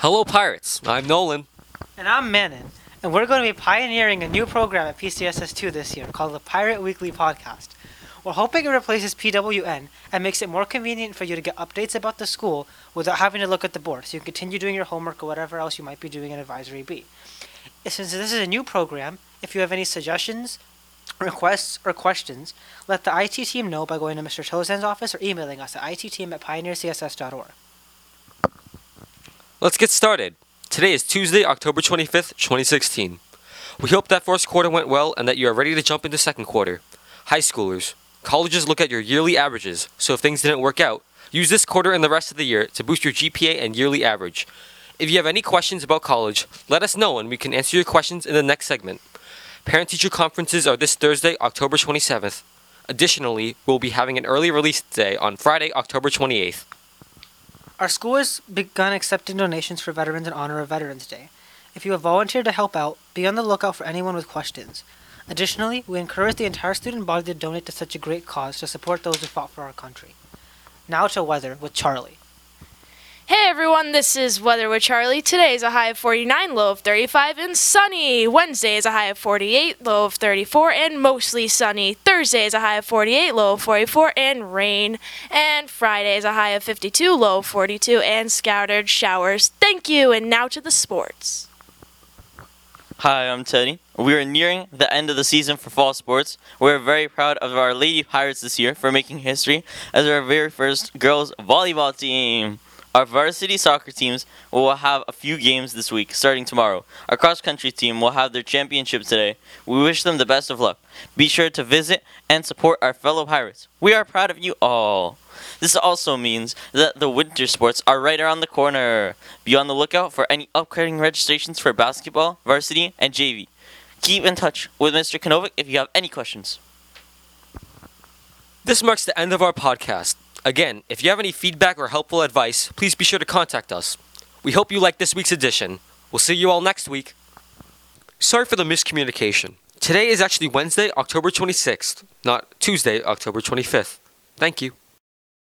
Hello, Pirates. I'm Nolan. And I'm Manon, and we're going to be pioneering a new program at PCSS2 this year called the Pirate Weekly Podcast. We're hoping it replaces PWN and makes it more convenient for you to get updates about the school without having to look at the board, so you can continue doing your homework or whatever else you might be doing in Advisory B. Since this is a new program, if you have any suggestions, requests, or questions, let the IT team know by going to Mr. Tozan's office or emailing us at itteam@pioneercss.org. Let's get started. Today is Tuesday, October 25th, 2016. We hope that first quarter went well and that you are ready to jump into second quarter. High schoolers, colleges look at your yearly averages, so if things didn't work out, use this quarter and the rest of the year to boost your GPA and yearly average. If you have any questions about college, let us know and we can answer your questions in the next segment. Parent-teacher conferences are this Thursday, October 27th. Additionally, we'll be having an early release day on Friday, October 28th. Our school has begun accepting donations for veterans in honor of Veterans Day. If you have volunteered to help out, be on the lookout for anyone with questions. Additionally, we encourage the entire student body to donate to such a great cause to support those who fought for our country. Now to weather with Charlie. Hey everyone, this is Weather with Charlie. Today is a high of 49, low of 35, and sunny. Wednesday is a high of 48, low of 34, and mostly sunny. Thursday is a high of 48, low of 44, and rain. And Friday is a high of 52, low of 42, and scattered showers. Thank you, and now to the sports. Hi, I'm Teddy. We are nearing the end of the season for fall sports. We're very proud of our Lady Pirates this year for making history as our very first girls volleyball team. Our varsity soccer teams will have a few games this week, starting tomorrow. Our cross-country team will have their championship today. We wish them the best of luck. Be sure to visit and support our fellow Pirates. We are proud of you all. This also means that the winter sports are right around the corner. Be on the lookout for any upcoming registrations for basketball, varsity, and JV. Keep in touch with Mr. Konovic if you have any questions. This marks the end of our podcast. Again, if you have any feedback or helpful advice, please be sure to contact us. We hope you liked this week's edition. We'll see you all next week. Sorry for the miscommunication. Today is actually Wednesday, October 26th, not Tuesday, October 25th. Thank you.